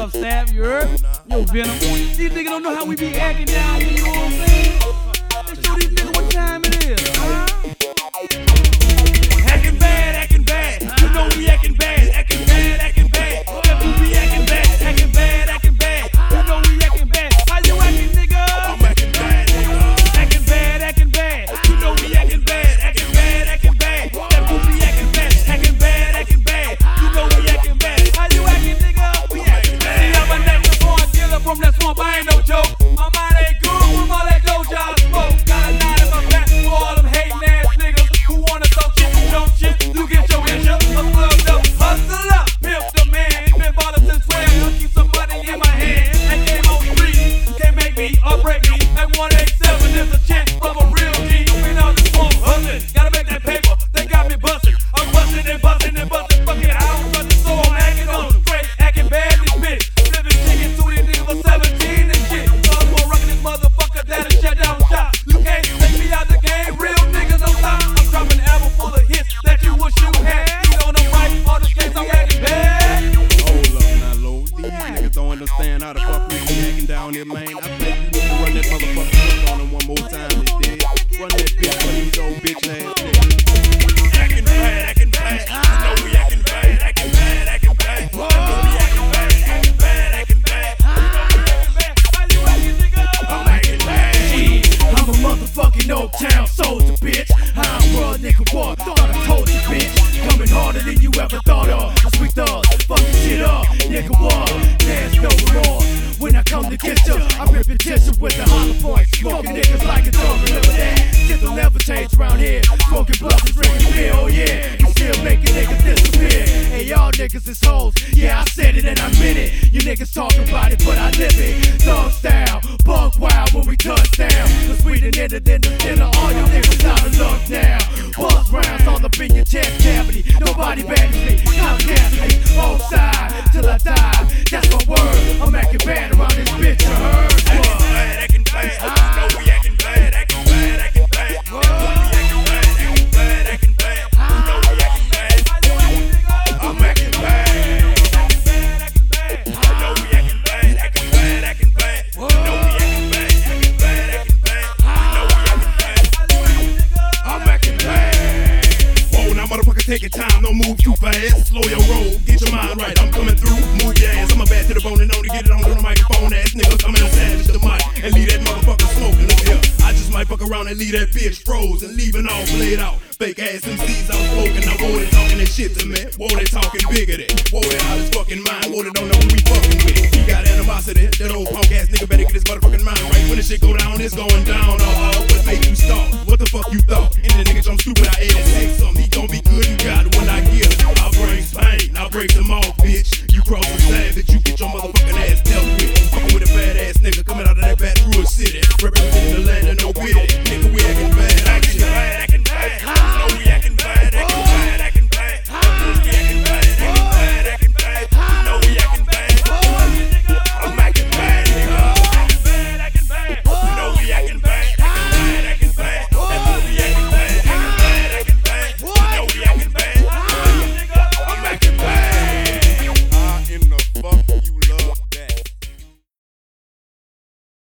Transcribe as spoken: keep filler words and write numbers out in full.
tough stab, you heard? Yo, Venom. These niggas don't know how we be acting down here, you know what I'm saying? Let's show these niggas what time it is, huh? Acting bad, acting bad. You know we acting bad, acting bad, acting bad. We be acting bad, acting bad, acting bad. You know we acting bad. How you acting, nigga? I'm acting bad, nigga. Acting bad, acting bad. You know we acting bad, acting bad, acting bad. That we be acting bad, acting bad, acting bad. You know we acting bad. How you acting, nigga? We acting bad. See, I'm a next born killer from that swamp. I ain't no joke. My mind ain't good from all that doja I smoke. Got a nine in my back for all them hating ass niggas who wanna talk shit, who don't shit. You get your issue, a clubbed up, hustle up, pimp the man. Been ballin' since twelve, keep some money in my hand. And game on three, can't make me or break me. At one eighty-seven, there's a chance from a real G. Been out the swamp hustling, gotta make that paper. They got me bustin', I'm bustin' and bustin' and bustin'. Fuck it, I don't trust it, so I'm acting on them. Straight acting bad, this bitch. Living chicken to these niggas for seventeen and shit. Cause we're rockin' this motherfucker that'll shut down shop. You can't take me out the game, real niggas don't stop. I'm dropping an album full of hits that you wish you had. You know them right, all the games I'm acting bad. Hold up now, Lord. These niggas don't understand how the fuck we be acting down here, man. I think you need to run that motherfucker on them one more time, this dead. Run that bitch for these old bitch ass niggas. Acting bad, acting bad. You know we acting bad, acting bad, acting bad. You know we acting bad, acting bad, acting bad. You know we acting bad. How you acting, nigga? I'm acting bad. I'm a motherfucking Oak Town soldier, bitch. I'm world nigga war, thought I told you, bitch. Coming harder than you ever thought of. I sweet thugs, fucking shit up, nigga war. There's no remorse. When I come to get you, I rip your tissue with the hollow point. Smoking niggas like a dog, remember that? Shit don't never change around here. Smoking bluff and drinking beer, oh yeah. We still making niggas disappear. Hey, y'all niggas is hoes. Yeah, I said it and I meant it. You niggas talk about it, but I live it. Thug style, bug wild when we touch down. Cause we done entered in the dinner, all you niggas out of luck now. Buzz rounds all up in your chest cavity. Nobody battles me, I'm ghastly. Old side, till I die. That's my word, I'm acting bad around this bitch, you heard? Acting bad, acting bad. You know we acting bad, acting bad, acting bad. You know we acting bad, acting bad, acting bad. You know we acting bad. I'm acting bad. You know we acting bad, acting bad, acting bad. You know we acting bad, acting bad, acting bad. You know we acting bad. I'm acting bad. Whoa, now motherfucker, take your time, don't move too fast. Slow your roll, get your mind right. I'm coming through, move your ass. I'm a bad to the bone and only get it on the microphone. Ass nigga coming and savage the mic and leave that motherfucker smoking. Look here, I just might fuck around and leave that bitch froze and leaving all played out. Fake ass M Cs out smoking. Now whoa, they talking that shit to me. Whoa, they talking bigger than. Whoa, they out his fucking mind. Whoa, they don't know who we fucking with. He got animosity. That old punk ass nigga better get his motherfucking mind right. When this shit go down, it's going down. Oh, what make you start? What the fuck you